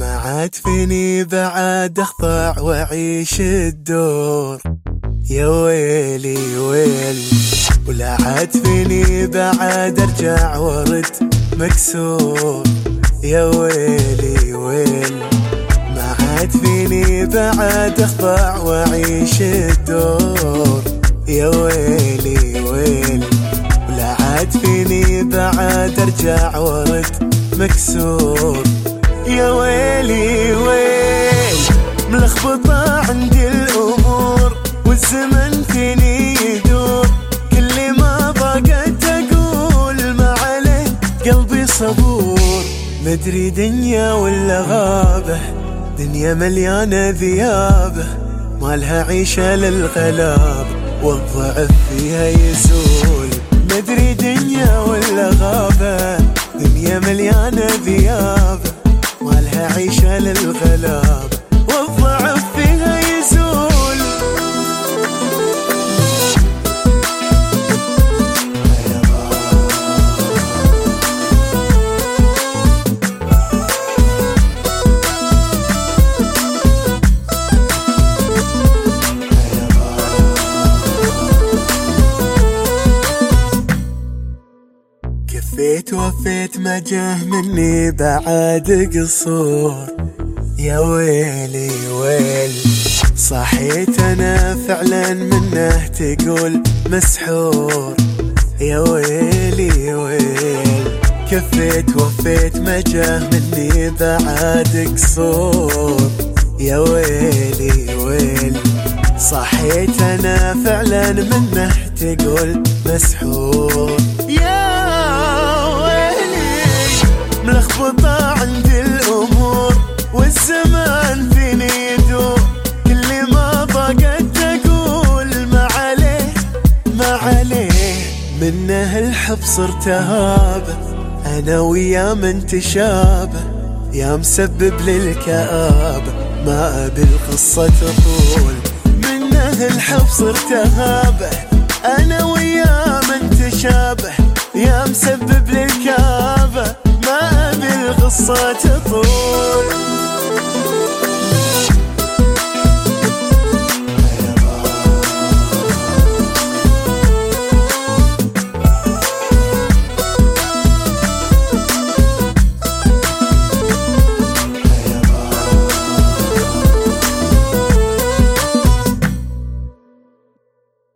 ما عاد فيني بعد اخضع واعيش الدور، يا ويلي ويلي. ولا عاد فيني بعد ارجع ورد مكسور، يا ويلي ويلي. ما عاد فيني بعد اخضع واعيش الدور، يا ويلي ويلي. ولا عاد فيني بعد ارجع ورد مكسور، يا ويلي ويل. ملخبطة عندي الأمور والزمن فيني يدور، كل ما ضاقت أقول ما عليه قلبي صبور. مدري دنيا ولا غابة، دنيا مليانة ذيابة، مالها عيشة للغلاب والضعف فيها يزول. مدري دنيا ولا غابة، دنيا مليانة ذيابة، مالها عيشة للغلاب والضعف فيها يزول. كفيت وفيت ما جاه مني بعد قصور، يا ويلي ويلي. صحيت انا فعلا منه تقول مسحور، يا ويلي ويلي. كفيت وفيت ما جاه مني بعد قصور، يا ويلي ويلي. صحيت انا فعلا منه تقول مسحور، يا ملخبطة عندي الأمور والزمان فيني يدور، كل ما ضاقت أقول ما عليه ما عليه. منه الحب صرت أهابه، أنا ويا من تشابه، يا مسبب للكآبة ما أبي القصة تطول. منه الحب صرت أهابه، أنا ويا من تشابه، يا مسبب للكآبة ما أبي القصة تطول.